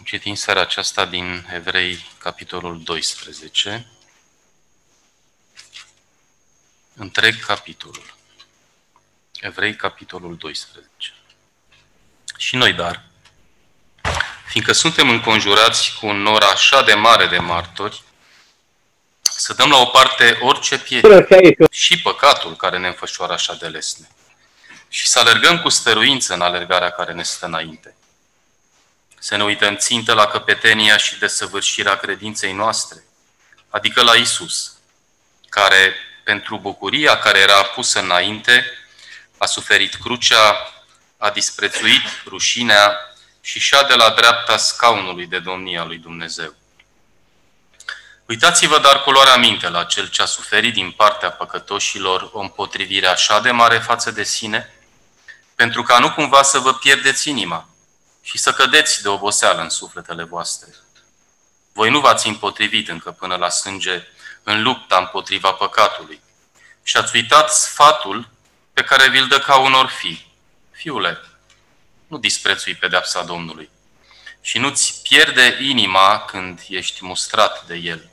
Citim seara aceasta din Evrei, capitolul 12. Întreg capitolul. Evrei, capitolul 12. Și noi, dar, fiindcă suntem înconjurați cu un nor așa de mare de martori, să dăm la o parte orice piedică și păcatul care ne înfășoară așa de lesne și să alergăm cu stăruință în alergarea care ne stă înainte. Să ne uităm țintă la căpetenia și desăvârșirea credinței noastre, adică la Isus, care, pentru bucuria care era pusă înainte, a suferit crucea, a disprețuit rușinea și șade la dreapta scaunului de domnie a lui Dumnezeu. Uitați-vă dar cu luarea minte la cel ce a suferit din partea păcătoșilor o împotrivire așa de mare față de sine, pentru ca nu cumva să vă pierdeți inima și să cădeți de oboseală în sufletele voastre. Voi nu v-ați împotrivit încă până la sânge în lupta împotriva păcatului și ați uitat sfatul pe care vi-l dă ca unor fii. Fiule, nu disprețui pedeapsa Domnului și nu-ți pierde inima când ești mustrat de El.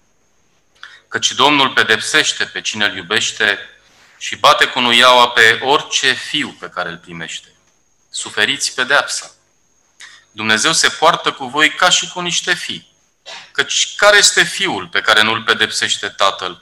Căci Domnul pedepsește pe cine îl iubește și bate cu nuiaua pe orice fiu pe care îl primește. Suferiți pedeapsa. Dumnezeu se poartă cu voi ca și cu niște fii. Căci care este fiul pe care nu-l pedepsește tatăl?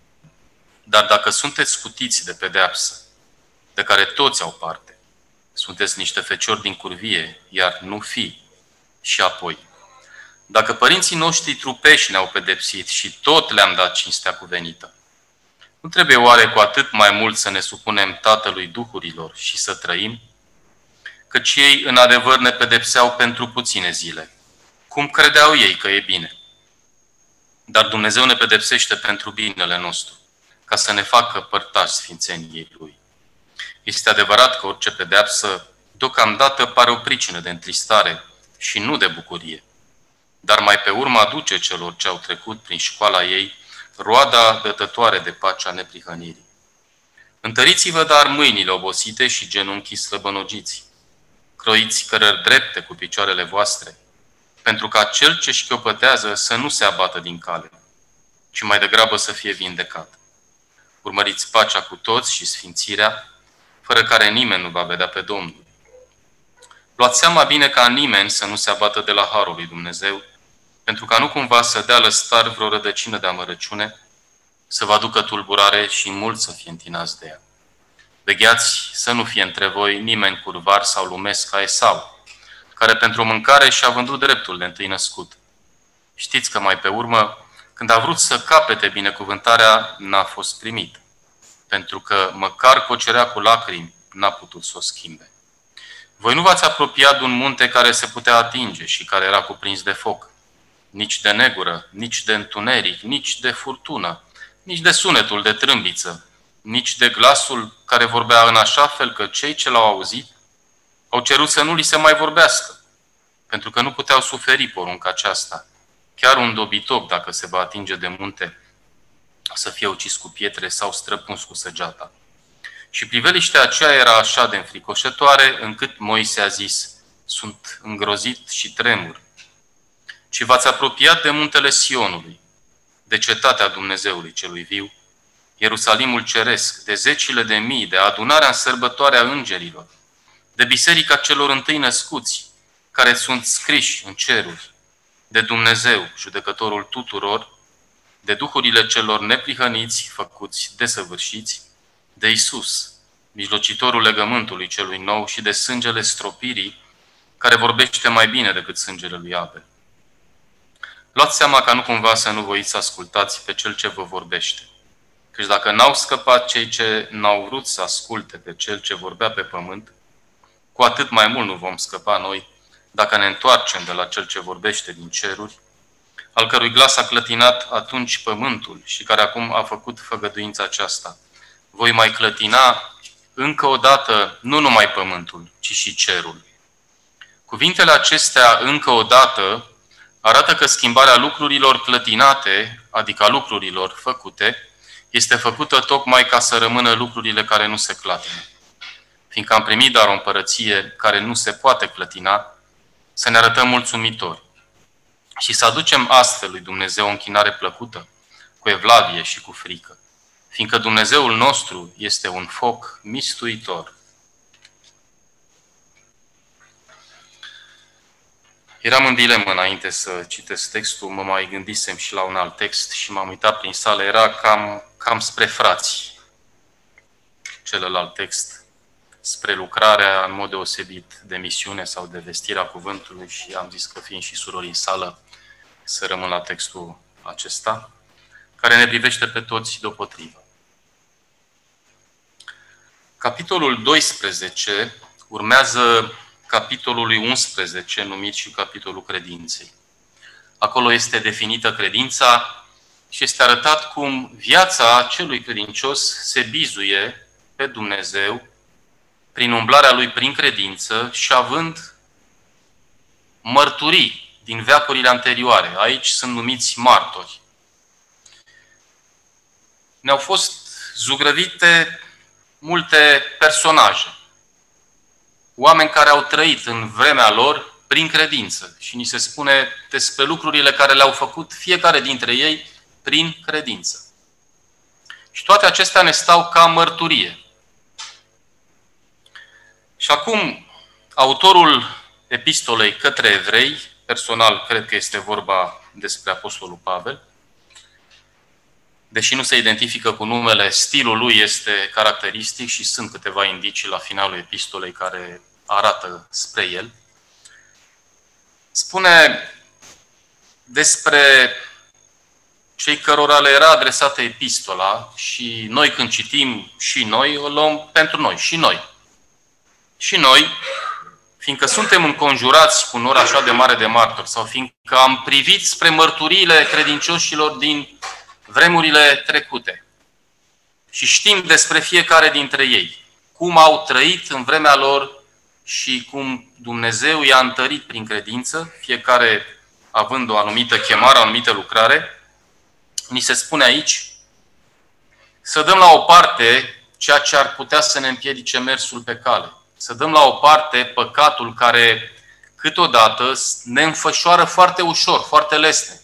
Dar dacă sunteți scutiți de pedeapsă, de care toți au parte, sunteți niște feciori din curvie, iar nu fii. Și apoi, dacă părinții noștri trupești ne-au pedepsit și tot le-am dat cinstea cuvenită, nu trebuie oare cu atât mai mult să ne supunem Tatălui Duhurilor și să trăim? Căci ei în adevăr ne pedepseau pentru puține zile, cum credeau ei că e bine. Dar Dumnezeu ne pedepsește pentru binele nostru, ca să ne facă părtași sfințeniei Lui. Este adevărat că orice pedeapsă deocamdată pare o pricină de întristare și nu de bucurie, dar mai pe urmă aduce celor ce au trecut prin școala ei roada dătătoare de pacea neprihănirii. Întăriți-vă dar mâinile obosite și genunchii slăbănogiți, croiți cărări drepte cu picioarele voastre, pentru ca cel ce șchiopătează să nu se abată din cale, ci mai degrabă să fie vindecat. Urmăriți pacea cu toți și sfințirea, fără care nimeni nu va vedea pe Domnul. Luați seama bine ca nimeni să nu se abată de la harul lui Dumnezeu, pentru ca nu cumva să dea lăstar vreo rădăcină de amărăciune, să vă aducă tulburare și mulți să fie întinați de ea. Vegheați să nu fie între voi nimeni curvar sau lumesc ca Esau, care pentru mâncare și-a vândut dreptul de întâi născut. Știți că mai pe urmă, când a vrut să capete binecuvântarea, n-a fost primit, pentru că măcar cocerea cu lacrimi n-a putut să o schimbe. Voi nu v-ați apropiat de un munte care se putea atinge și care era cuprins de foc, nici de negură, nici de întuneric, nici de furtună, nici de sunetul de trâmbiță, nici de glasul care vorbea în așa fel că cei ce l-au auzit au cerut să nu li se mai vorbească, pentru că nu puteau suferi porunca aceasta. Chiar un dobitoc, dacă se va atinge de munte, să fie ucis cu pietre sau străpuns cu săgeata. Și priveliștea aceea era așa de înfricoșătoare, încât Moise a zis, sunt îngrozit și tremur. Și v-ați apropiat de muntele Sionului, de cetatea Dumnezeului celui viu, Ierusalimul ceresc, de zecile de mii, de adunarea în sărbătoarea îngerilor, de biserica celor întâi născuți, care sunt scriși în ceruri, de Dumnezeu, judecătorul tuturor, de duhurile celor neprihăniți, făcuți desăvârșiți, de Isus, mijlocitorul legământului celui nou și de sângele stropirii, care vorbește mai bine decât sângele lui Abel. Luați seama ca nu cumva să nu voiți să ascultați pe cel ce vă vorbește. Căci dacă n-au scăpat cei ce n-au vrut să asculte pe cel ce vorbea pe pământ, cu atât mai mult nu vom scăpa noi dacă ne întoarcem de la cel ce vorbește din ceruri, al cărui glas a clătinat atunci pământul și care acum a făcut făgăduința aceasta. Voi mai clătina încă o dată nu numai pământul, ci și cerul. Cuvintele acestea încă o dată arată că schimbarea lucrurilor clătinate, adică a lucrurilor făcute, este făcută tocmai ca să rămână lucrurile care nu se clatină. Fiindcă am primit dar o împărăție care nu se poate clătina, să ne arătăm mulțumitori și să aducem astfel lui Dumnezeu o închinare plăcută, cu evlavie și cu frică, fiindcă Dumnezeul nostru este un foc mistuitor. Eram în dilemă înainte să citesc textul, mă mai gândisem și la un alt text și m-am uitat prin sală, era cam spre frați. Celălalt text, spre lucrarea în mod deosebit de misiune sau de vestirea cuvântului și am zis că fiind și surori în sală, să rămân la textul acesta, care ne privește pe toți deopotrivă. Capitolul 12 urmează capitolului 11, numit și capitolul credinței. Acolo este definită credința și este arătat cum viața celui credincios se bizuie pe Dumnezeu prin umblarea lui prin credință și având mărturii din veacurile anterioare. Aici sunt numiți martori. Ne-au fost zugrăvite multe personaje, oameni care au trăit în vremea lor prin credință și ni se spune despre lucrurile care le-au făcut fiecare dintre ei prin credință. Și toate acestea ne stau ca mărturie. Și acum, autorul epistolei către evrei, personal cred că este vorba despre Apostolul Pavel, deși nu se identifică cu numele, stilul lui este caracteristic și sunt câteva indicii la finalul epistolei care arată spre el. Spune despre cei cărora le era adresată epistola și noi când citim și noi, o luăm pentru noi, și noi. Și noi, fiindcă suntem înconjurați cu un nor așa de mare de martori sau fiindcă am privit spre mărturiile credincioșilor din vremurile trecute și știm despre fiecare dintre ei, cum au trăit în vremea lor și cum Dumnezeu i-a întărit prin credință, fiecare având o anumită chemare, o anumită lucrare, ni se spune aici să dăm la o parte ceea ce ar putea să ne împiedice mersul pe cale. Să dăm la o parte păcatul care câteodată ne înfășoară foarte ușor, foarte lesne.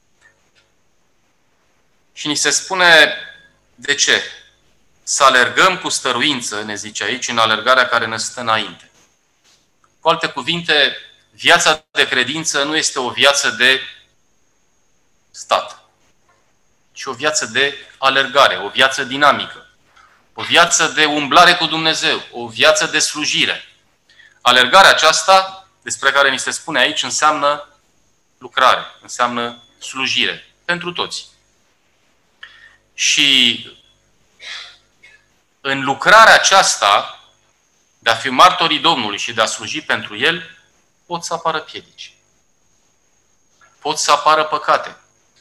Și ni se spune de ce? Să alergăm cu stăruință, ne zice aici, în alergarea care ne stă înainte. Cu alte cuvinte, viața de credință nu este o viață de stat, ci o viață de alergare, o viață dinamică, o viață de umblare cu Dumnezeu, o viață de slujire. Alergarea aceasta, despre care ni se spune aici, înseamnă lucrare, înseamnă slujire, pentru toți. Și în lucrarea aceasta, de a fi martorii Domnului și de a sluji pentru El, pot să apară piedici. Pot să apară păcate.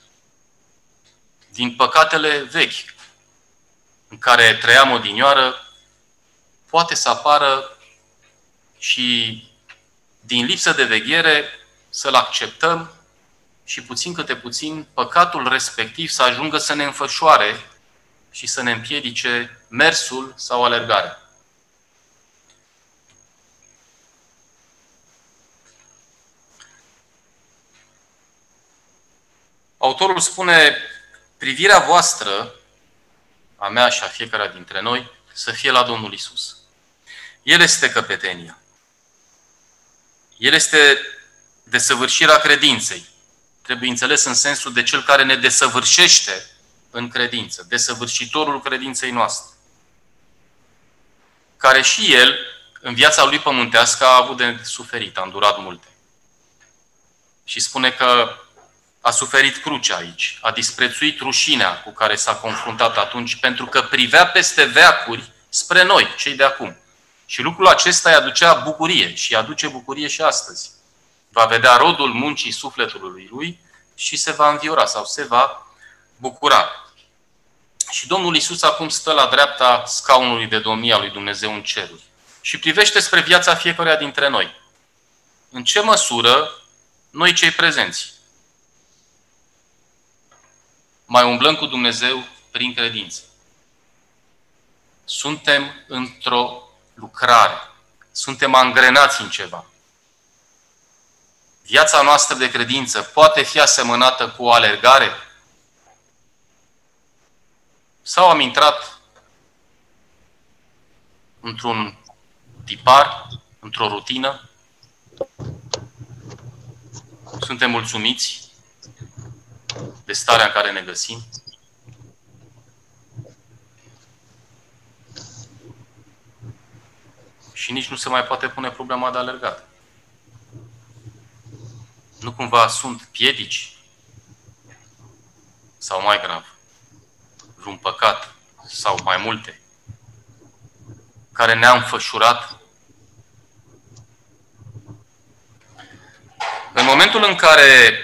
Din păcatele vechi, în care trăiam odinioară, poate să apară și din lipsă de veghere să-l acceptăm și puțin câte puțin păcatul respectiv să ajungă să ne înfășoare și să ne împiedice mersul sau alergarea. Autorul spune, privirea voastră, a mea și a fiecare dintre noi, să fie la Domnul Isus. El este căpetenia. El este desăvârșirea credinței. Trebuie înțeles în sensul de cel care ne desăvârșește în credință, desăvârșitorul credinței noastre. Care și el, în viața lui pământească, a avut de suferit, a îndurat multe. Și spune că a suferit crucea aici, a disprețuit rușinea cu care s-a confruntat atunci, pentru că privea peste veacuri spre noi, cei de acum. Și lucrul acesta îi aducea bucurie și îi aduce bucurie și astăzi. Va vedea rodul muncii sufletului lui și se va înviora sau se va bucura. Și Domnul Iisus acum stă la dreapta scaunului de domnie a lui Dumnezeu în ceruri și privește spre viața fiecăruia dintre noi. În ce măsură noi cei prezenți mai umblăm cu Dumnezeu prin credință? Suntem într-o lucrare. Suntem angrenați în ceva. viața noastră de credință poate fi asemănată cu o alergare? Sau am intrat într-un tipar, într-o rutină? Suntem mulțumiți de starea în care ne găsim? Și nici nu se mai poate pune problema de alergat. Nu cumva sunt piedici? Sau mai grav, vreun păcat sau mai multe, care ne-a înfășurat? În momentul în care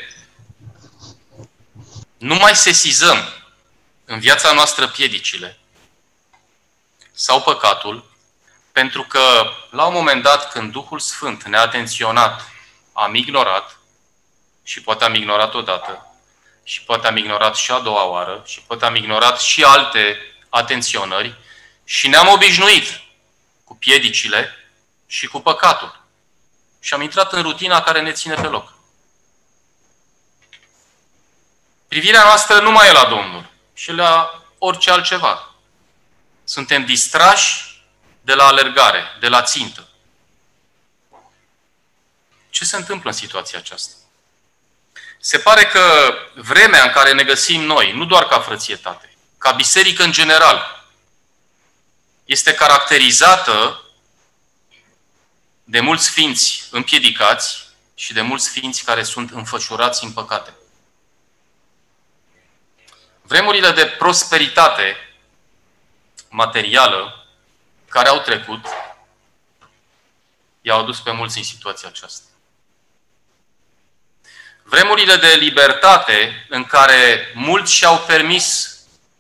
nu mai sesizăm în viața noastră piedicile sau păcatul, pentru că la un moment dat când Duhul Sfânt ne-a atenționat, am ignorat, și poate am ignorat odată, și poate am ignorat și a doua oară, și poate am ignorat și alte atenționări, și ne-am obișnuit cu piedicile și cu păcatul. Și am intrat în rutina care ne ține pe loc. Privirea noastră nu mai e la Domnul și la orice altceva. Suntem distrași de la alergare, de la țintă. Ce se întâmplă în situația aceasta? Se pare că vremea în care ne găsim noi, nu doar ca frățietate, ca biserică în general, este caracterizată de mulți sfinți împiedicați și de mulți sfinți care sunt înfășurați în păcate. Vremurile de prosperitate materială care au trecut i-au adus pe mulți în situația aceasta. Vremurile de libertate în care mulți și-au permis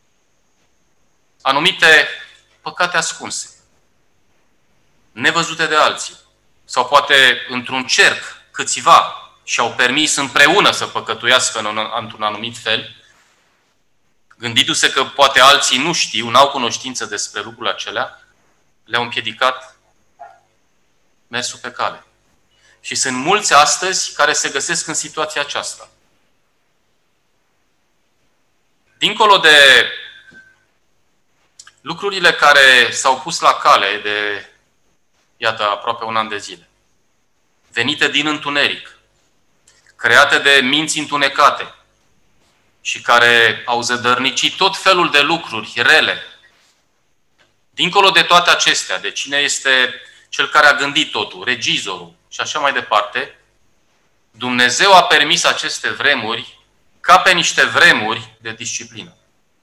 anumite păcate ascunse, nevăzute de alții, sau poate într-un cerc câțiva și-au permis împreună să păcătuiască într-un anumit fel, gândindu-se că poate alții nu știu, n-au cunoștință despre lucrurile acelea, le-au împiedicat mersul pe cale. Și sunt mulți astăzi care se găsesc în situația aceasta. Dincolo de lucrurile care s-au pus la cale de, iată, aproape un an de zile, venite din întuneric, create de minți întunecate și care au zădărnicit tot felul de lucruri rele. Dincolo de toate acestea, de cine este cel care a gândit totul, regizorul și așa mai departe, Dumnezeu a permis aceste vremuri ca pe niște vremuri de disciplină.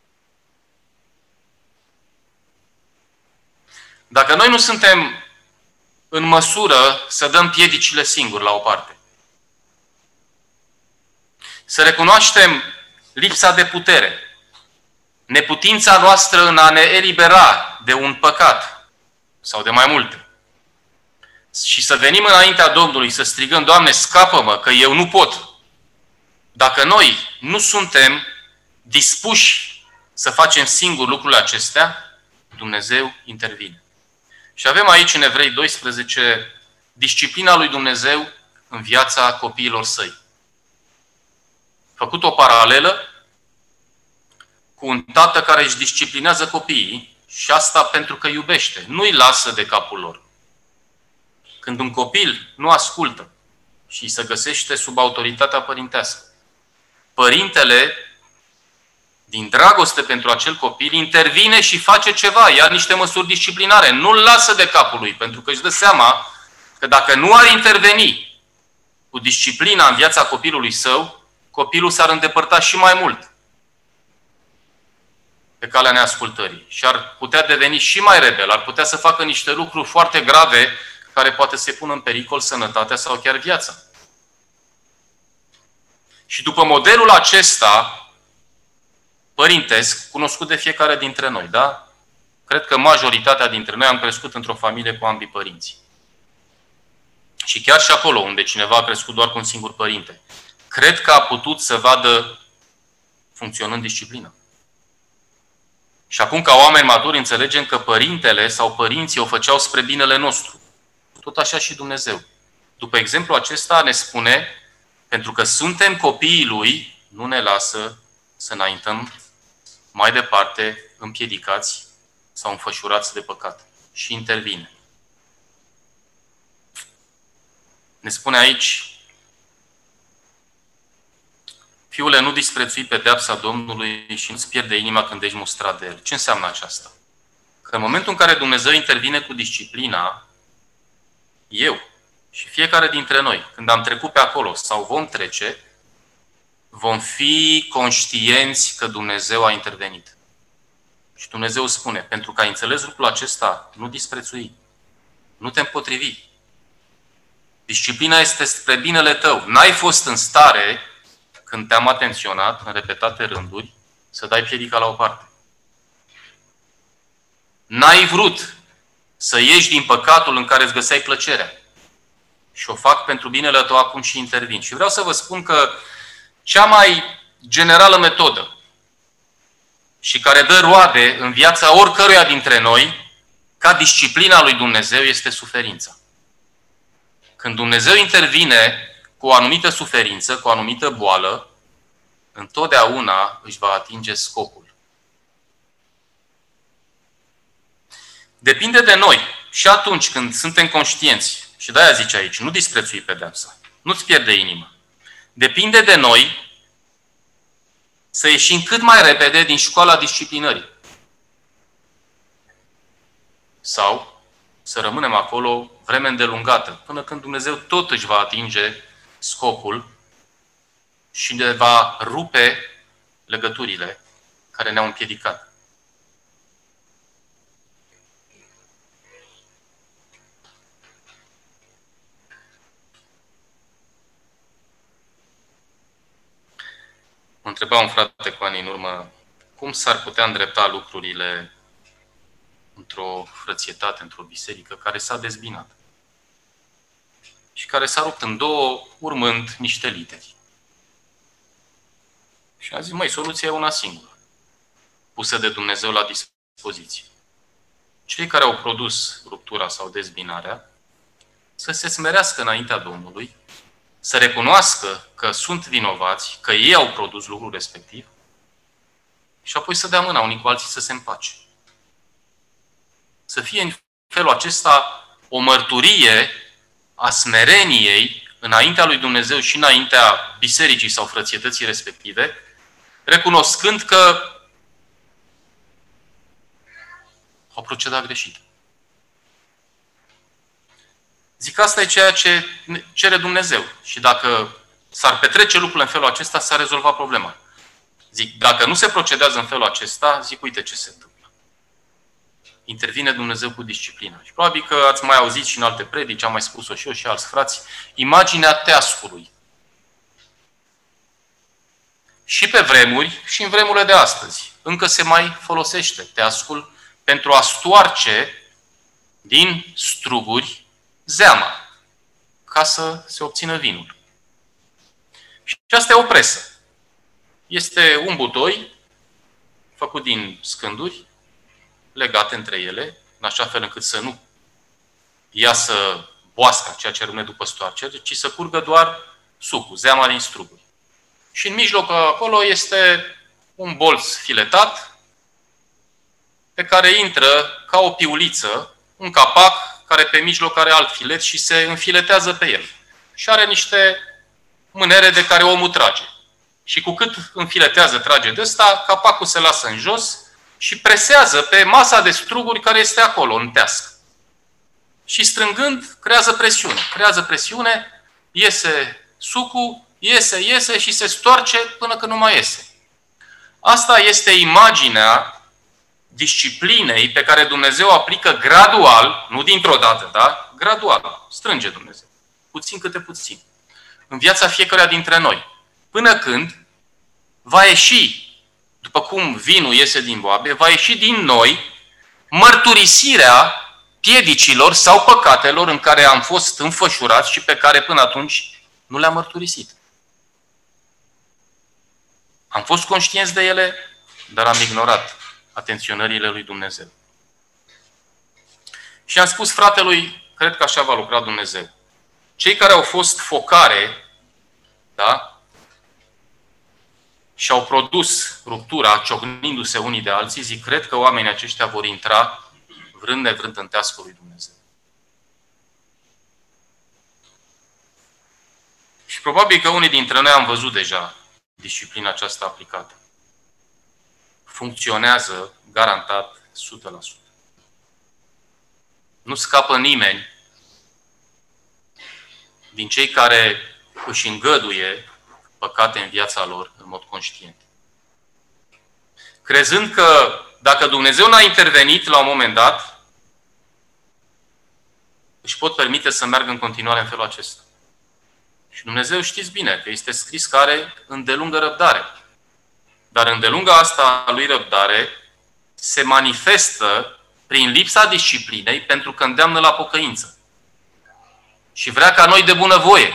Dacă noi nu suntem în măsură să dăm piedicile singuri la o parte, să recunoaștem lipsa de putere, neputința noastră în a ne elibera de un păcat sau de mai multe, și să venim înaintea Domnului să strigăm: Doamne, scapă-mă, că eu nu pot. Dacă noi nu suntem dispuși să facem singuri lucrurile acestea, Dumnezeu intervine. Și avem aici în Evrei 12 disciplina lui Dumnezeu în viața copiilor săi. Făcut o paralelă cu un tată care își disciplinează copiii, și asta pentru că iubește, nu îi lasă de capul lor. Când un copil nu ascultă și se găsește sub autoritatea părintească, părintele, din dragoste pentru acel copil, intervine și face ceva, ia niște măsuri disciplinare, nu-l lasă de capul lui, pentru că își dă seama că dacă nu ar interveni cu disciplina în viața copilului său, copilul s-ar îndepărta și mai mult pe calea neascultării și ar putea deveni și mai rebel, ar putea să facă niște lucruri foarte grave care poate să pună în pericol sănătatea sau chiar viața. Și după modelul acesta părintesc, cunoscut de fiecare dintre noi, da? Cred că majoritatea dintre noi am crescut într-o familie cu ambii părinți. Și chiar și acolo unde cineva a crescut doar cu un singur părinte, cred că a putut să vadă funcționând disciplina. Și acum, ca oameni maturi, înțelegem că părintele sau părinții o făceau spre binele nostru. Tot așa și Dumnezeu. După exemplu acesta ne spune Pentru că suntem copiii Lui, nu ne lasă să înaintăm mai departe împiedicați sau înfășurați de păcat. Și intervine. Ne spune aici: Fiule, nu disprețui pedeapsa Domnului și nu-ți pierde inima când ești mustrat de El. Ce înseamnă aceasta? Că în momentul în care Dumnezeu intervine cu disciplina, eu și fiecare dintre noi, când am trecut pe acolo sau vom trece, vom fi conștienți că Dumnezeu a intervenit. Și Dumnezeu spune: pentru că ai înțeles lucrul acesta, nu disprețui, nu te împotrivi. Disciplina este spre binele tău. N-ai fost în stare, când te-am atenționat în repetate rânduri, să dai piedica la o parte. N-ai vrut să ieși din păcatul în care îți găseai plăcerea. Și o fac pentru binele tău acum și intervin. Și vreau să vă spun că cea mai generală metodă și care dă roade în viața oricăruia dintre noi, ca disciplina lui Dumnezeu, este suferința. Când Dumnezeu intervine cu o anumită suferință, cu o anumită boală, întotdeauna își va atinge scopul. Depinde de noi. Și atunci când suntem conștienți, și de-aia zice aici, nu disprețui pedeapsa, nu-ți pierde inima. Depinde de noi să ieșim cât mai repede din școala disciplinării. Sau să rămânem acolo vreme îndelungată, până când Dumnezeu tot își va atinge scopul și ne va rupe legăturile care ne-au împiedicat. Mă întreba un frate cu ani în urmă cum s-ar putea îndrepta lucrurile într-o frățietate, într-o biserică care s-a dezbinat și care s-a rupt în două, urmând niște lideri. Și am zis: măi, soluția e una singură, pusă de Dumnezeu la dispoziție. Cei care au produs ruptura sau dezbinarea să se smerească înaintea Domnului, să recunoască că sunt vinovați, că ei au produs lucrul respectiv și apoi să dea mâna unii cu alții să se împace. Să fie în felul acesta o mărturie a smereniei înaintea lui Dumnezeu și înaintea bisericii sau frățietății respective, recunoscând că au procedat greșit. Zic, asta e ceea ce cere Dumnezeu. Și dacă s-ar petrece lucrurile în felul acesta, s-ar rezolva problema. Zic, dacă nu se procedează în felul acesta, zic, uite ce se întâmplă. Intervine Dumnezeu cu disciplina. Și probabil că ați mai auzit și în alte predici, am mai spus-o și eu și alți frați, imaginea teascului. Și pe vremuri, și în vremurile de astăzi, încă se mai folosește teascul pentru a stoarce din struguri zeama, ca să se obțină vinul. Și asta e o presă. Este un butoi făcut din scânduri, legate între ele, în așa fel încât să nu iasă boasca, ceea ce rămâne după stoarcere, ci să curgă doar sucul, zeama din struguri. Și în mijloc acolo este un bolț filetat, pe care intră ca o piuliță, un capac care pe mijloc are alt filet și se înfiletează pe el. Și are niște mânere de care omul trage. Și cu cât înfiletează, trage de ăsta, capacul se lasă în jos și presează pe masa de struguri care este acolo, în teasc. Și strângând, creează presiune. Creează presiune, iese sucul, iese și se stoarce până când nu mai iese. Asta este imaginea disciplinei pe care Dumnezeu o aplică gradual, nu dintr-o dată, da? Gradual. Strânge Dumnezeu. Puțin câte puțin. În viața fiecăruia dintre noi. Până când va ieși, după cum vinul iese din boabe, va ieși din noi mărturisirea piedicilor sau păcatelor în care am fost înfășurați și pe care până atunci nu le-am mărturisit. Am fost conștienți de ele, dar am ignorat atenționările lui Dumnezeu. Și am spus fratelui, cred că așa va lucra Dumnezeu. Cei care au fost focare, da? Și au produs ruptura, ciocnindu-se unii de alții, zic, cred că oamenii aceștia vor intra vrând nevrând în teascul lui Dumnezeu. Și probabil că unii dintre noi am văzut deja disciplina aceasta aplicată. Funcționează garantat 100%. Nu scapă nimeni din cei care își îngăduie păcate în viața lor în mod conștient. Crezând că dacă Dumnezeu n-a intervenit la un moment dat, își pot permite să meargă în continuare în felul acesta. Și Dumnezeu știți bine că este scris că are îndelungă răbdare. Dar îndelunga asta a lui răbdare se manifestă prin lipsa disciplinei pentru că îndeamnă la pocăință. Și vrea ca noi de bunăvoie,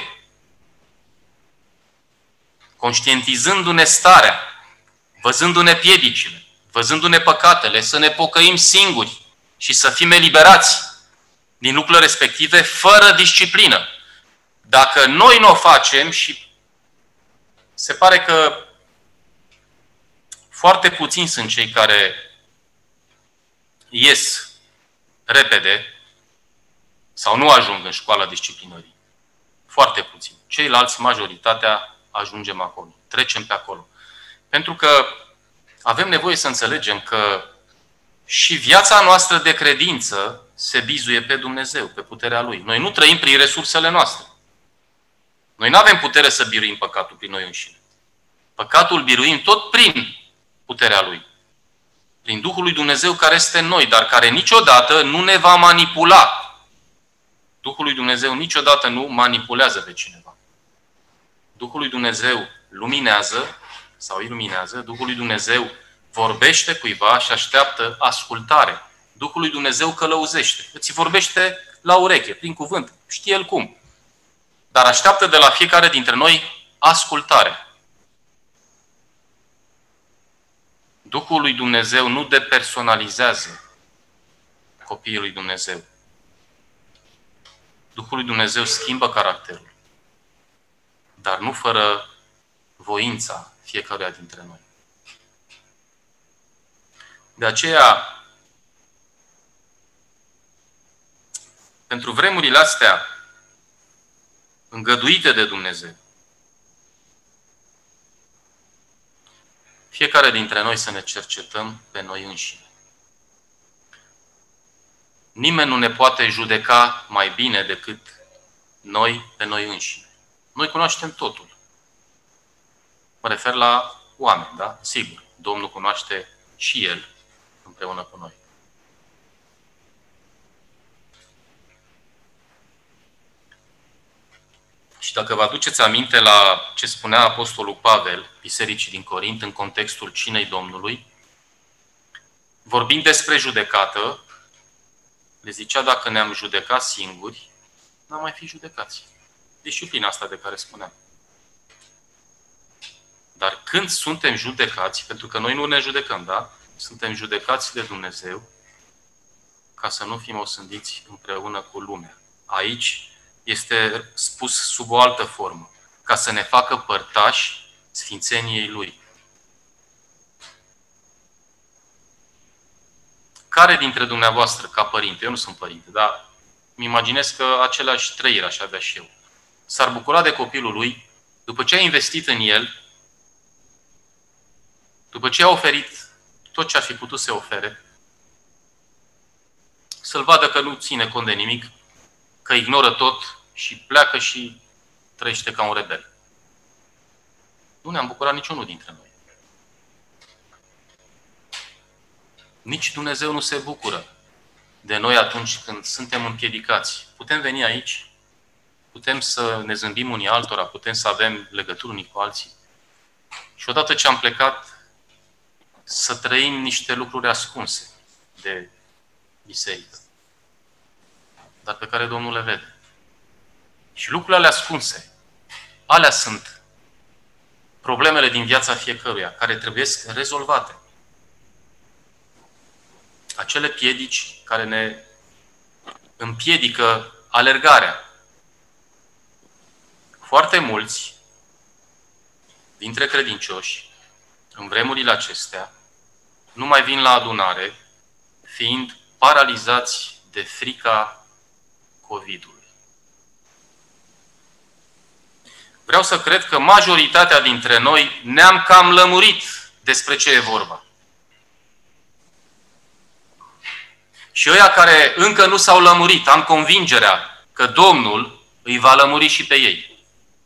conștientizându-ne starea, văzându-ne piedicile, văzându-ne păcatele, să ne pocăim singuri și să fim eliberați din lucrurile respective fără disciplină. Dacă noi nu o facem și se pare că foarte puțini sunt cei care ies repede sau nu ajung în școala disciplinării. Foarte puțini. Ceilalți, majoritatea, ajungem acolo. Trecem pe acolo. Pentru că avem nevoie să înțelegem că și viața noastră de credință se bizuie pe Dumnezeu, pe puterea Lui. Noi nu trăim prin resursele noastre. Noi nu avem putere să biruim păcatul prin noi înșine. Păcatul biruim tot prin puterea Lui. Prin Duhul lui Dumnezeu care este în noi, dar care niciodată nu ne va manipula. Duhul lui Dumnezeu niciodată nu manipulează pe cineva. Duhul lui Dumnezeu luminează sau iluminează. Duhul lui Dumnezeu vorbește cuiva și așteaptă ascultare. Duhul lui Dumnezeu călăuzește. Îți vorbește la ureche, prin cuvânt. Știe El cum. Dar așteaptă de la fiecare dintre noi ascultare. Duhul lui Dumnezeu nu depersonalizează copiii lui Dumnezeu. Duhul lui Dumnezeu schimbă caracterul, dar nu fără voința fiecăruia dintre noi. De aceea, pentru vremurile astea îngăduite de Dumnezeu, fiecare dintre noi să ne cercetăm pe noi înșine. Nimeni nu ne poate judeca mai bine decât noi pe noi înșine. Noi cunoaștem totul. Mă refer la oameni, da? Sigur, Domnul cunoaște și El împreună cu noi. Și dacă vă aduceți aminte la ce spunea Apostolul Pavel bisericii din Corint în contextul cinei Domnului, vorbind despre judecată, le zicea dacă ne-am judecat singuri, n-am mai fi judecați. Disciplina asta de care spuneam. Dar când suntem judecați, pentru că noi nu ne judecăm, da? Suntem judecați de Dumnezeu ca să nu fim osândiți împreună cu lumea. Aici este spus sub o altă formă, ca să ne facă părtași sfințeniei Lui. Care dintre dumneavoastră, ca părinte, eu nu sunt părinte, dar îmi imaginez că aceleași trăiri aș avea și eu, s-ar bucura de copilul lui, după ce a investit în el, după ce a oferit tot ce ar fi putut să ofere, să-l vadă că nu ține cont de nimic, că ignoră tot și pleacă și trăiește ca un rebel. Nu ne-am bucurat niciunul dintre noi. Nici Dumnezeu nu se bucură de noi atunci când suntem împiedicați. Putem veni aici, putem să ne zâmbim unii altora, putem să avem legături unii cu alții. Și odată ce am plecat, să trăim niște lucruri ascunse de biserică, dar pe care Domnul le vede. Și lucrurile alea ascunse, alea sunt problemele din viața fiecăruia, care trebuie rezolvate. Acele piedici care ne împiedică alergarea. Foarte mulți dintre credincioși, în vremurile acestea, nu mai vin la adunare, fiind paralizați de frica COVID-ului. Vreau să cred că majoritatea dintre noi ne-am cam lămurit despre ce e vorba. Și ăia care încă nu s-au lămurit, am convingerea că Domnul îi va lămuri și pe ei.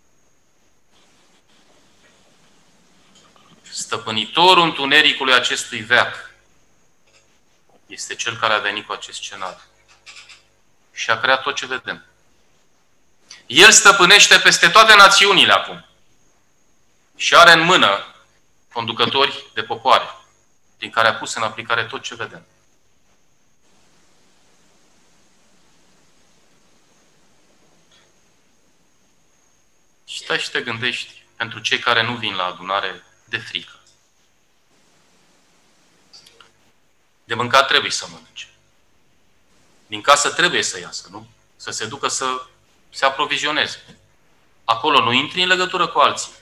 Stăpânitorul întunericului acestui veac este Cel care a venit cu acest scenariu și a creat tot ce vedem. El stăpânește peste toate națiunile acum și are în mână conducători de popoare, din care a pus în aplicare tot ce vedem. Și stai și te gândești, pentru cei care nu vin la adunare, de frică. De mâncat trebuie să mănânce. Din casă trebuie să iasă, nu? Să se ducă să se aprovizioneze. Acolo nu intri în legătură cu alții.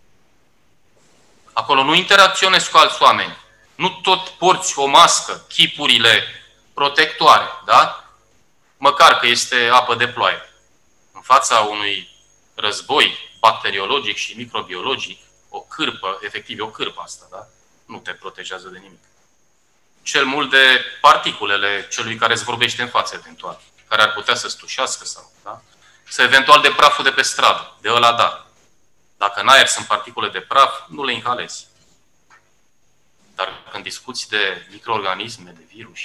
Acolo nu interacționezi cu alți oameni. Nu tot porți o mască, chipurile protectoare, da? Măcar că este apă de ploaie. În fața unui război bacteriologic și microbiologic, o cârpă, efectiv o cârpă asta, da? Nu te protejează de nimic. Cel mult de particulele celui care îți vorbește în față, eventual, care ar putea să stușească sau, da? Sau eventual de praful de pe stradă, de ăla da. Dacă în aer sunt particule de praf, nu le inhalezi. Dar când discuți de microorganisme, de virus,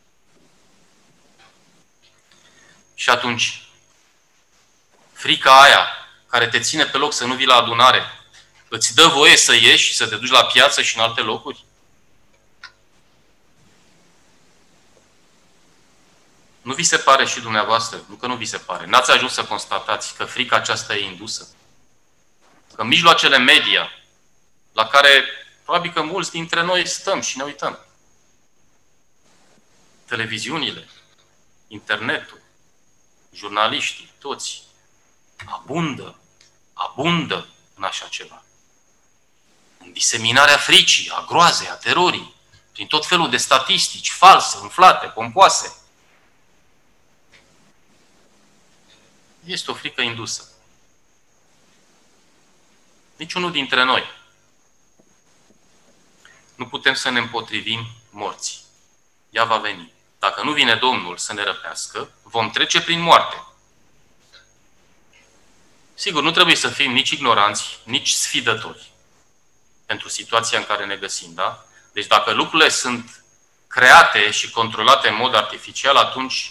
și atunci frica aia care te ține pe loc să nu vii la adunare, îți dă voie să ieși și să te duci la piață și în alte locuri? Nu vi se pare și dumneavoastră, nu că nu vi se pare, n-ați ajuns să constatați că frica aceasta e indusă? Că mijloacele media, la care probabil că mulți dintre noi stăm și ne uităm, televiziunile, internetul, jurnaliștii, toți, abundă în așa ceva. În diseminarea fricii, a groazei, a terorii, prin tot felul de statistici false, umflate, pompoase. Este o frică indusă. Niciunul dintre noi nu putem să ne împotrivim morții. Ea va veni. Dacă nu vine Domnul să ne răpească, vom trece prin moarte. Sigur, nu trebuie să fim nici ignoranți, nici sfidători pentru situația în care ne găsim, da? Deci dacă lucrurile sunt create și controlate în mod artificial, atunci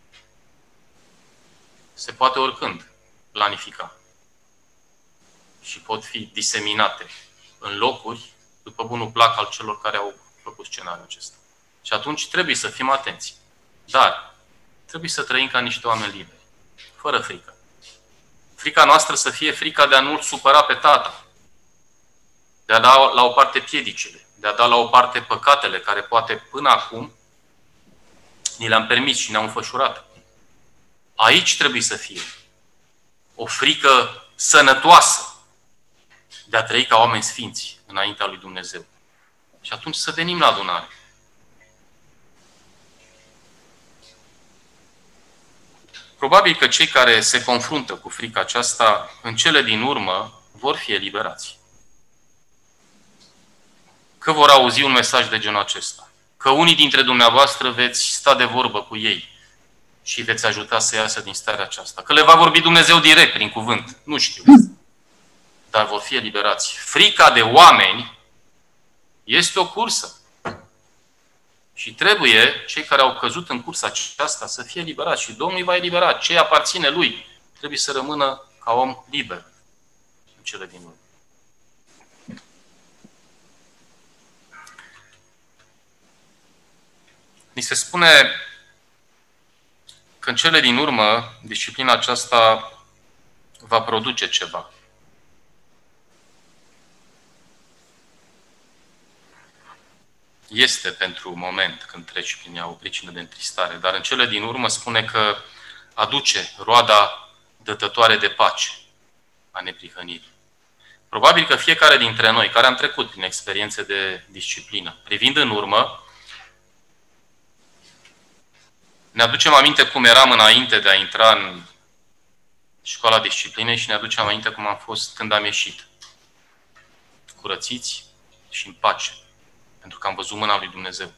se poate oricând planifica. Și pot fi diseminate în locuri după bunul plac al celor care au făcut scenariul acesta. Și atunci trebuie să fim atenți. Dar trebuie să trăim ca niște oameni liberi, fără frică. Frica noastră să fie frica de a nu-l supăra pe tata, de a da la o parte piedicile, de a da la o parte păcatele care poate până acum ni le-am permis și ne-au înfășurat. Aici trebuie să fie o frică sănătoasă de a trăi ca oameni sfinți înaintea lui Dumnezeu. Și atunci să venim la adunare. Probabil că cei care se confruntă cu frica aceasta, în cele din urmă, vor fi eliberați. Că vor auzi un mesaj de genul acesta. Că unii dintre dumneavoastră veți sta de vorbă cu ei și veți ajuta să iasă din starea aceasta. Că le va vorbi Dumnezeu direct, prin cuvânt. Nu știu. Dar vor fi eliberați. Frica de oameni este o cursă. Și trebuie cei care au căzut în cursa aceasta să fie eliberați. Și Domnul îi va elibera. Ce aparține lui trebuie să rămână ca om liber în cele din urmă. Ni se spune că în cele din urmă disciplina aceasta va produce ceva. Este pentru moment, când treci prin ea, o pricină de întristare, dar în cele din urmă spune că aduce roada dătătoare de pace a neprihănirii. Probabil că fiecare dintre noi care am trecut prin experiențe de disciplină, privind în urmă, ne aducem aminte cum eram înainte de a intra în școala disciplinei și ne aducem aminte cum am fost când am ieșit. Curățiți și în pace. Pentru că am văzut mâna lui Dumnezeu.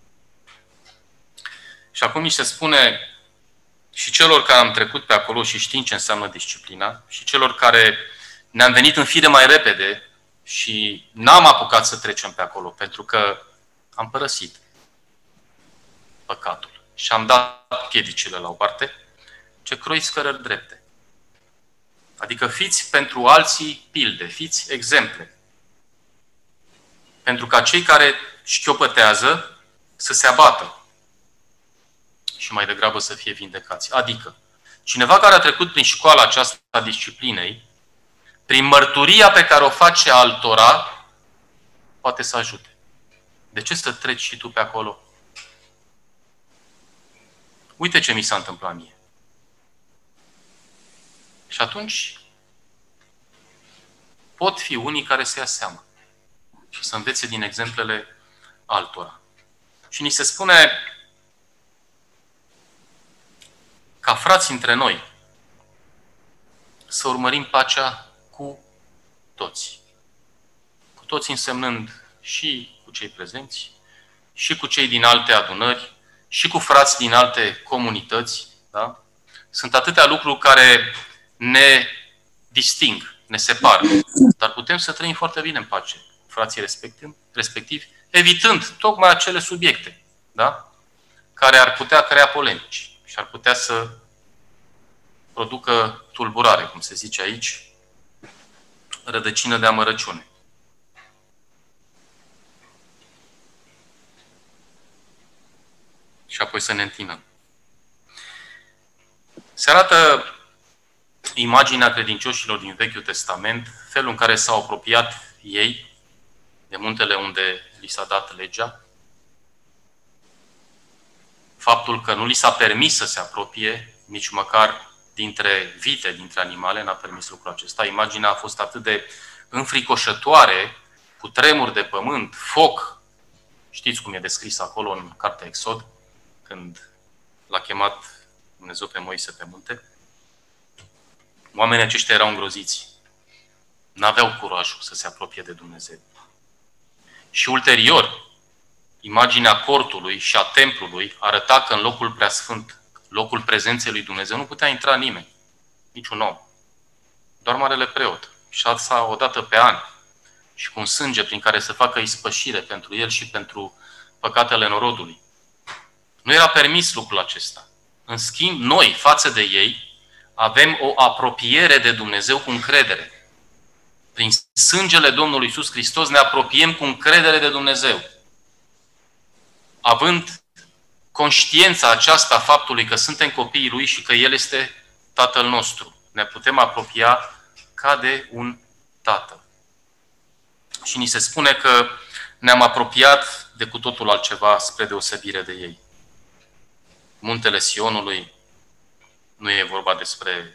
Și acum mi se spune și celor care am trecut pe acolo și știm ce înseamnă disciplina, și celor care ne-am venit în fire mai repede și n-am apucat să trecem pe acolo, pentru că am părăsit păcatul și am dat piedicile la o parte, ce croiți cărări drepte. Adică fiți pentru alții pilde, fiți exemple. Pentru ca cei care șchiopătează să se abată și mai degrabă să fie vindecați. Adică, cineva care a trecut prin școala aceasta a disciplinei, prin mărturia pe care o face altora, poate să ajute. De ce să treci și tu pe acolo? Uite ce mi s-a întâmplat mie. Și atunci pot fi unii care să ia seama și să învețe din exemplele altora. Și ni se spune ca frați între noi să urmărim pacea cu toți. Cu toți însemnând și cu cei prezenți, și cu cei din alte adunări, și cu frați din alte comunități. Da? Sunt atâtea lucruri care ne disting, ne separă. Dar putem să trăim foarte bine în pace cu frații respectivi, evitând tocmai acele subiecte, da? Care ar putea crea polemici și ar putea să producă tulburare, cum se zice aici, rădăcină de amărăciune. Și apoi să ne întinăm. Se arată imaginea credincioșilor din Vechiul Testament, felul în care s-au apropiat ei de muntele unde li s-a dat legea, faptul că nu li s-a permis să se apropie nici măcar dintre vite, dintre animale, n-a permis lucrul acesta. Imaginea a fost atât de înfricoșătoare, cu tremuri de pământ, foc. Știți cum e descris acolo în cartea Exod, când l-a chemat Dumnezeu pe Moise pe munte? Oamenii aceștia erau îngroziți. N-aveau curajul să se apropie de Dumnezeu. Și ulterior, imaginea cortului și a templului arăta că în locul preasfânt, locul prezenței lui Dumnezeu, nu putea intra nimeni, niciun om. Doar marele preot. Și asta o dată pe an. Și cu un sânge prin care să facă ispășire pentru el și pentru păcatele norodului. Nu era permis lucrul acesta. În schimb, noi, față de ei, avem o apropiere de Dumnezeu cu încredere. Prin sângele Domnului Iisus Hristos ne apropiem cu încredere de Dumnezeu. Având conștiința aceasta a faptului că suntem copiii Lui și că El este Tatăl nostru. Ne putem apropia ca de un Tată. Și ni se spune că ne-am apropiat de cu totul altceva spre deosebire de ei. Muntele Sionului nu e vorba despre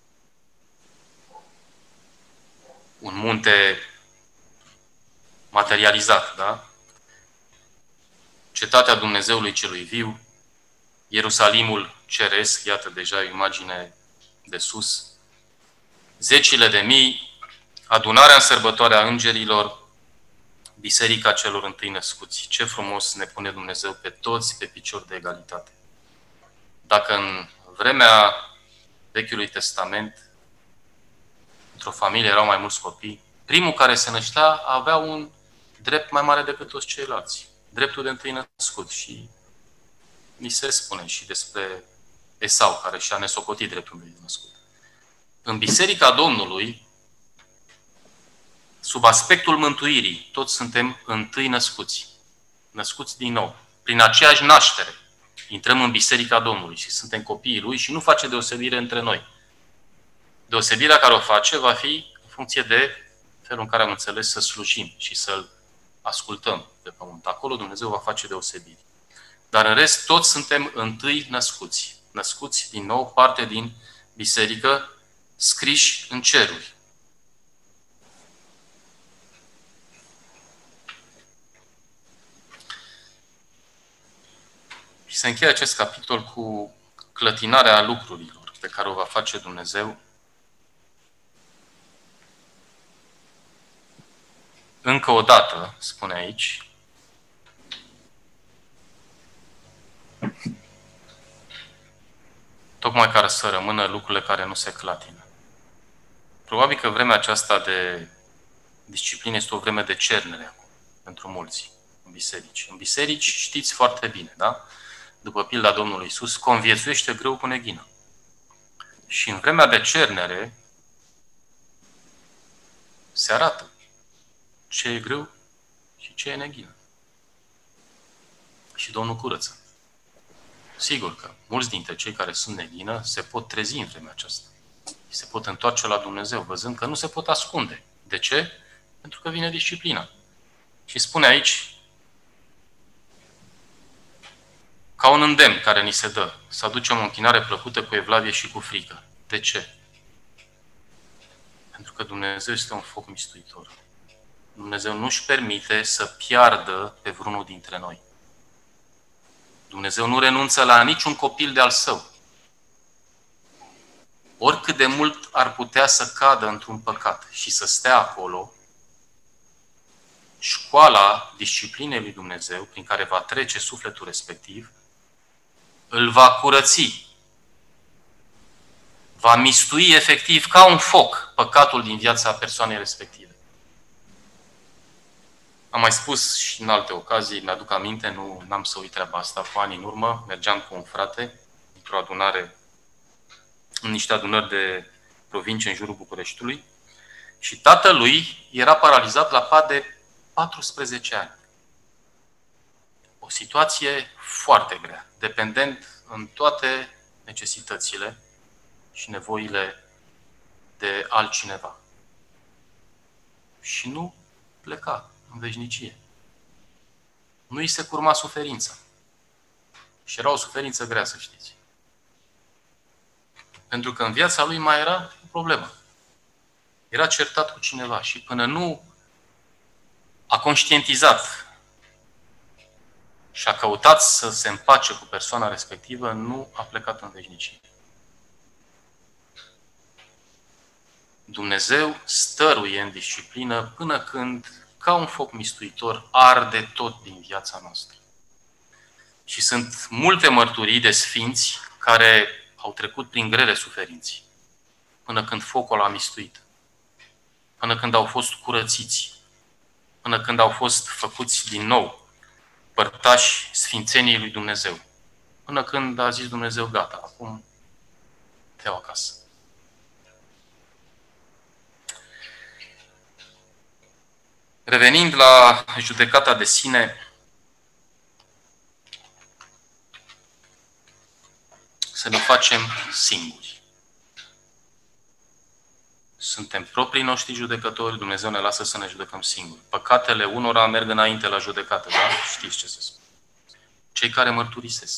un munte materializat, da? Cetatea Dumnezeului celui viu, Ierusalimul ceresc, iată deja o imagine de sus, zecile de mii, adunarea în sărbătoarea îngerilor, biserica celor întâi născuți. Ce frumos ne pune Dumnezeu pe toți pe picior de egalitate. Dacă în vremea Vechiului Testament, într-o familie erau mai mulți copii, primul care se năștea avea un drept mai mare decât toți ceilalți. Dreptul de întâi născut. Și ni se spune și despre Esau, care și-a nesocotit dreptul de născut. În Biserica Domnului, sub aspectul mântuirii, toți suntem întâi născuți. Născuți din nou. Prin aceeași naștere. Intrăm în Biserica Domnului și suntem copiii Lui și nu face deosebire între noi. Deosebirea care o face va fi în funcție de felul în care am înțeles să slujim și să-L ascultăm pe pământ. Acolo Dumnezeu va face deosebiri. Dar în rest, toți suntem întâi născuți. Născuți din nou, parte din biserică, scriși în ceruri. Se încheie acest capitol cu clătinarea lucrurilor pe care o va face Dumnezeu. Încă o dată, spune aici, tocmai care să rămână lucrurile care nu se clatină. Probabil că vremea aceasta de disciplină este o vreme de cernere acum, pentru mulți, în biserici. În biserici știți foarte bine, da? După pilda Domnului Iisus, conviețuiește greu cu neghină. Și în vremea de cernere se arată ce e greu și ce e neghină. Și Domnul curăță. Sigur că mulți dintre cei care sunt neghină se pot trezi în vremea aceasta. Se pot întoarce la Dumnezeu, văzând că nu se pot ascunde. De ce? Pentru că vine disciplina. Și spune aici, ca un îndemn care ni se dă, să aducem o închinare plăcută cu evlavie și cu frică. De ce? Pentru că Dumnezeu este un foc mistuitor. Dumnezeu nu-și permite să piardă pe vreunul dintre noi. Dumnezeu nu renunță la niciun copil de al său. Oricât de mult ar putea să cadă într-un păcat și să stea acolo, școala disciplinei lui Dumnezeu, prin care va trece sufletul respectiv, îl va curăți. Va mistui efectiv ca un foc păcatul din viața persoanei respective. Am mai spus și în alte ocazii, mi-aduc aminte, n-am să uit treaba asta, cu ani în urmă, mergeam cu un frate într-o adunare, în niște adunări de provincie în jurul Bucureștiului și tatălui era paralizat la pat de 14 ani. O situație foarte grea, dependent în toate necesitățile și nevoile de altcineva. Și nu pleca în veșnicie. Nu îi se curma suferința. Și era o suferință grea, să știți. Pentru că în viața lui mai era o problemă. Era certat cu cineva și până nu a conștientizat și a căutat să se împace cu persoana respectivă, nu a plecat în veșnicie. Dumnezeu stăruie în disciplină până când, ca un foc mistuitor, arde tot din viața noastră. Și sunt multe mărturii de sfinți care au trecut prin grele suferinți, până când focul a mistuit, până când au fost curățiți, până când au fost făcuți din nou părtași sfințeniei lui Dumnezeu, până când a zis Dumnezeu, gata, acum te iau acasă. Revenind la judecata de sine, să ne facem singuri. Suntem proprii noștri judecători, Dumnezeu ne lasă să ne judecăm singuri. Păcatele unora merg înainte la judecată, da? Știți ce se spune. Cei care mărturisesc.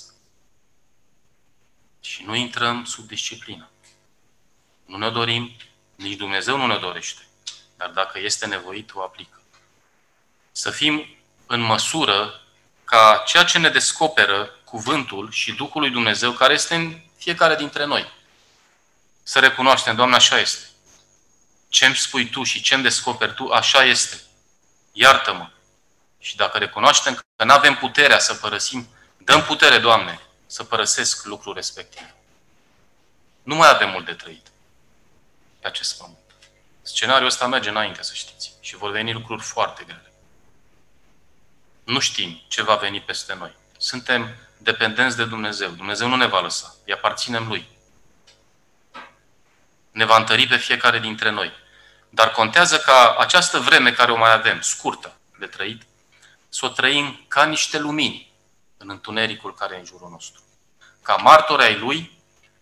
Și nu intrăm sub disciplină. Nu ne dorim, nici Dumnezeu nu ne dorește. Dar dacă este nevoit, o aplică. Să fim în măsură ca ceea ce ne descoperă cuvântul și Duhul lui Dumnezeu, care este în fiecare dintre noi, să recunoaștem, Doamne, așa este. Ce-mi spui Tu și ce-mi descoperi Tu, așa este. Iartă-mă. Și dacă recunoaștem că nu avem puterea să părăsim, dăm putere, Doamne, să părăsesc lucrul respectiv. Nu mai avem mult de trăit pe acest pământ. Scenariul ăsta merge înainte, să știți. Și vor veni lucruri foarte grele. Nu știm ce va veni peste noi. Suntem dependenți de Dumnezeu. Dumnezeu nu ne va lăsa. Îi aparținem Lui. Ne va întări pe fiecare dintre noi. Dar contează ca această vreme care o mai avem, scurtă de trăit, să o trăim ca niște lumini în întunericul care e în jurul nostru. Ca martori ai Lui,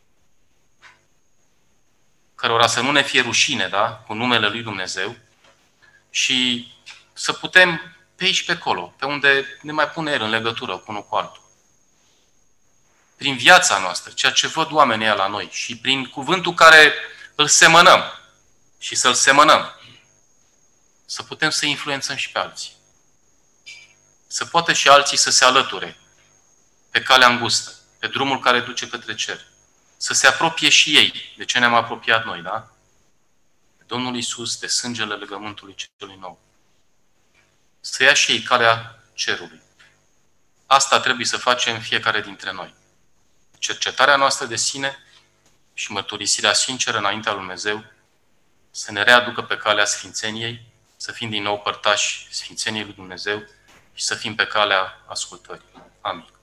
cărora să nu ne fie rușine, da? Cu numele Lui Dumnezeu, și să putem pe aici pe acolo, pe unde ne mai pune El în legătură cu unul cu altul. Prin viața noastră, ceea ce văd oamenii la noi și prin cuvântul care îl semănăm și să-l semănăm, să putem să influențăm și pe alții. Să poată și alții să se alăture pe calea îngustă, pe drumul care duce către cer. Să se apropie și ei de ce ne-am apropiat noi, da? De Domnul Iisus, de sângele legământului celui nou. Să ia și ei calea cerului. Asta trebuie să facem fiecare dintre noi. Cercetarea noastră de sine și mărturisirea sinceră înaintea lui Dumnezeu să ne readucă pe calea sfințeniei, să fim din nou părtași sfințeniei lui Dumnezeu și să fim pe calea ascultării. Amin.